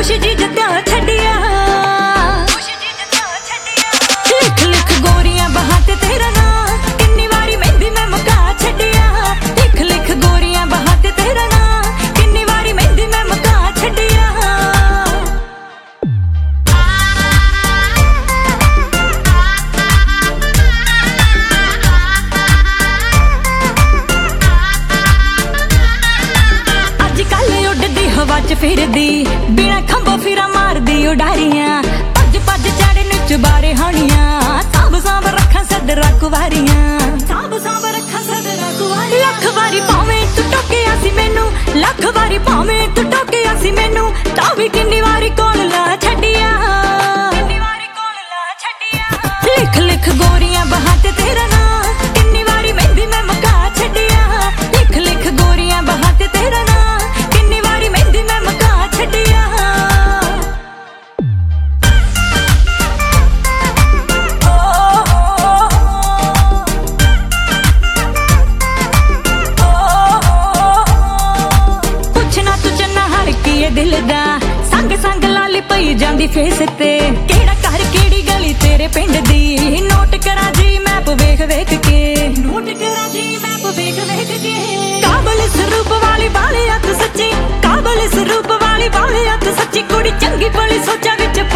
ਕੁਛ ਜੀ ਜੱਟਾਂ ਛੱਡਿਆ ਲਿਖ ਲਿਖ ਗੋਰੀਆਂ ਬਾਹਾਂ ਤੇ ਤੇਰਾ ਨਾਂ ਕਿੰਨੀ ਵਾਰੀ ਮਹਿੰਦੀ ਮੈਂ ਮੁਕਾ ਛੱਡਿਆ ਲਿਖ ਲਿਖ ਗੋਰੀਆਂ ਬਾਹਾਂ ਤੇ ਤੇਰਾ ਨਾਂ ਕਿੰਨੀ ਵਾਰੀ ਮਹਿੰਦੀ ਮੈਂ ਮੁਕਾ ਛੱਡਿਆ ਅੱਜ ਕੱਲ ਉੱਡਦੀ ਹਵਾ ਚ ਫਿਰਦੀ ਬਿਨਾ ਖੰਭੋਂ ਫਿਰਾਂ ਮਾਰਦੀ ਉਡਾਰੀਆਂ ਭੱਜ ਭੱਜ ਚੜ੍ਹਨ ਚੁਬਾਰੇ ਹਾਣੀਆਂ ਸਾਂਭ ਸਾਂਭ ਰੱਖਾਂ ਸਦਰਾਂ ਕੁਵਾਰੀਆਂ ਸਾਂਭ ਸਾਂਭ ਰੱਖਾਂ ਸਦਰਾਂ ਕੁਵਾਰੀਆਂ ਲੱਖ ਵਾਰੀ ਭਾਵੇਂ ਤੂੰ ਟੋਕਿਆ ਸੀ ਮੈਨੂੰ ਲੱਖ ਵਾਰੀ ਭਾਵੇਂ ਤੂੰ ਟੋਕਿਆ ਸੀ ਮੈਨੂੰ ਤਾਂ ਵੀ ਕਿੰਨੀ ਵਾਰੀ ਕੋਲ ਲਾ ਛੱਡਿਆ ਲਿਖ ਲਿਖ ਗੋਰੀਆਂ ਬਾਹਾਂ ਤੇ ਤੇਰਾ ਨਾਂ ਕਿੰਨੀ ਵਾਰੀ ਮਹਿੰਦੀ ਮੈਂ ਮੁਕਾ ਛੱਡਿਆ ਲਿਖ ਲਿਖ ਗੋਰੀਆਂ ਬਾਹਾਂ ਤੇ ਤੇਰਾ ਨਾਂ ਕਿੰਨੀ ਵਾਰੀ ਮਹਿੰਦੀ ਮੈਂ ਮੁਕਾ ਛੱਡਿਆ ਪੁੱਛਣਾ ਤੂੰ ਚੰਨਾ ਹਰ ਕੀ ਦਿਲ ਦਾ ਸੰਗ ਸੰਗ ਲਾਲੀ ਪਈ ਜਾਂਦੀ ਫੇਸ ਤੇ ਕਿਹੜਾ ਘਰ ਕਿਹੜੀ ਗਲੀ ਤੇਰੇ ਪਿੰਡ ਦੀ ਨੋਟ ਕਰਾਂ ਜੀ ਮੈਪ ਵੇਖ ਵੇਖ ਕੇ ਨੋਟ ਕਰਾਂ ਜੀ ਮੈਪ ਵੇਖ ਵੇਖ ਕੇ ਕਾਬਲ ਸਰੂਪ ਵਾਲੀ ਬਾਲੇ ਅੱਖ ਸੱਚੀ ਕਾਬਲ ਸਰੂਪ ਵਾਲੀ ਬਾਲੇ ਅੱਖ ਸੱਚੀ ਕੁੜੀ ਚੰਗੀ ਭਲੀ ਸੋਚਾਂ ਵਿੱਚ